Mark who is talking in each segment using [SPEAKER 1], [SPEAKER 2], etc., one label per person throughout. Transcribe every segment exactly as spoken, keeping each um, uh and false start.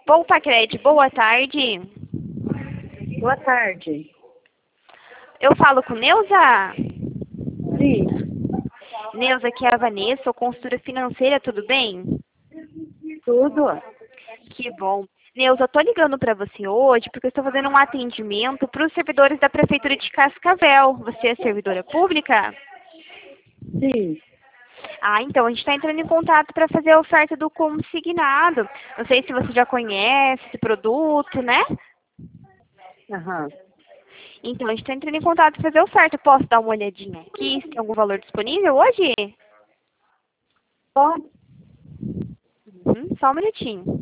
[SPEAKER 1] Poupa Cred, boa tarde.
[SPEAKER 2] Boa tarde.
[SPEAKER 1] Eu falo com Neuza?
[SPEAKER 2] Sim,
[SPEAKER 1] Neuza, aqui é a Vanessa, sou consultora financeira, tudo bem?
[SPEAKER 2] tudo.
[SPEAKER 1] Que bom. Neuza, eu tô ligando para você hoje porque eu estou fazendo um atendimento para os servidores da Prefeitura de Cascavel. Você é servidora pública?
[SPEAKER 2] Sim.
[SPEAKER 1] Ah, então a gente está entrando em contato para fazer a oferta do consignado. Não sei se você já conhece esse produto, né?
[SPEAKER 2] Aham.
[SPEAKER 1] Então a gente está entrando em contato para fazer a oferta. Posso dar uma olhadinha aqui? Se tem algum valor disponível hoje?
[SPEAKER 2] Pode?
[SPEAKER 1] Uhum, só um minutinho.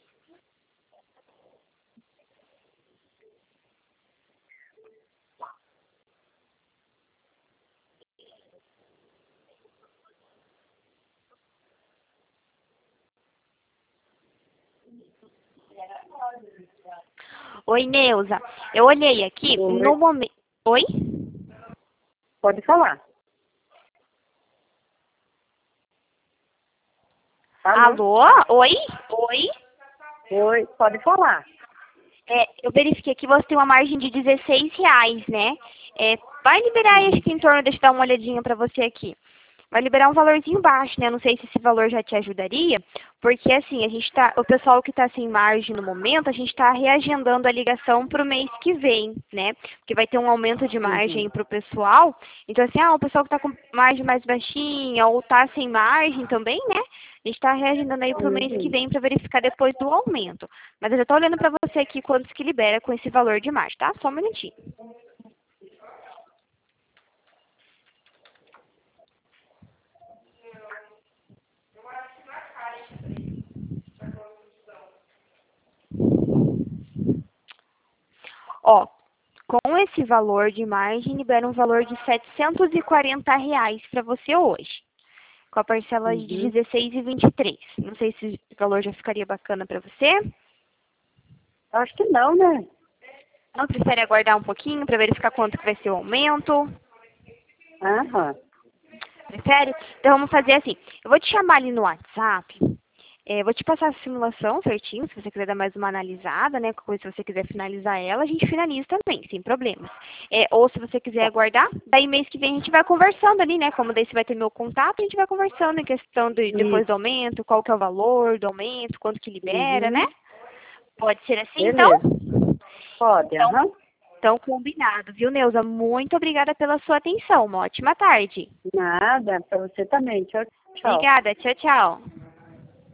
[SPEAKER 1] Oi, Neuza. Eu olhei aqui
[SPEAKER 2] Oi.
[SPEAKER 1] no momento. Oi?
[SPEAKER 2] Pode falar. Alô?
[SPEAKER 1] Alô? Oi? Oi?
[SPEAKER 2] Oi, pode falar.
[SPEAKER 1] É, eu verifiquei que você tem uma margem de dezesseis reais, né? É, vai liberar aí, acho que em torno, deixa eu dar uma olhadinha para você aqui. Vai liberar um valorzinho baixo, né? Não sei se esse valor já te ajudaria, porque assim, a gente tá, o pessoal que está sem margem no momento, a gente está reagendando a ligação para o mês que vem, né? Porque vai ter um aumento de margem
[SPEAKER 2] Uhum.
[SPEAKER 1] para o pessoal. Então, assim, ah, o pessoal que está com margem mais baixinha ou está sem margem também, né? A gente está reagendando aí para o mês que
[SPEAKER 2] Uhum.
[SPEAKER 1] vem para verificar depois do aumento. Mas eu já estou olhando para você aqui quantos que libera com esse valor de margem, tá? Só um minutinho. Ó, com esse valor de margem, libera um valor de setecentos e quarenta reais para você hoje, com a parcela de
[SPEAKER 2] Uhum.
[SPEAKER 1] dezesseis e vinte e três. Não sei se esse valor já ficaria bacana para você.
[SPEAKER 2] Acho que não, né?
[SPEAKER 1] Não prefere aguardar um pouquinho para verificar quanto que vai ser o aumento?
[SPEAKER 2] Aham.
[SPEAKER 1] Prefere? Então vamos fazer assim. Eu vou te chamar ali no WhatsApp. É, vou te passar a simulação certinho, se você quiser dar mais uma analisada, né? Qualquer coisa, se você quiser finalizar ela, a gente finaliza também, sem problemas. É, ou se você quiser
[SPEAKER 2] Tá.
[SPEAKER 1] aguardar, daí mês que vem a gente vai conversando ali, né? Como daí você vai ter meu contato, a gente vai conversando em questão de depois do
[SPEAKER 2] Isso.
[SPEAKER 1] aumento, qual que é o valor do aumento, quanto que libera, né?
[SPEAKER 2] Uhum.
[SPEAKER 1] Pode ser assim, então?
[SPEAKER 2] Beleza. Pode,
[SPEAKER 1] Então,
[SPEAKER 2] aham.
[SPEAKER 1] então combinado, viu, Neuza? Muito obrigada pela sua atenção. Uma ótima tarde.
[SPEAKER 2] Nada, para você também. Tchau, tchau.
[SPEAKER 1] Obrigada. Tchau, tchau.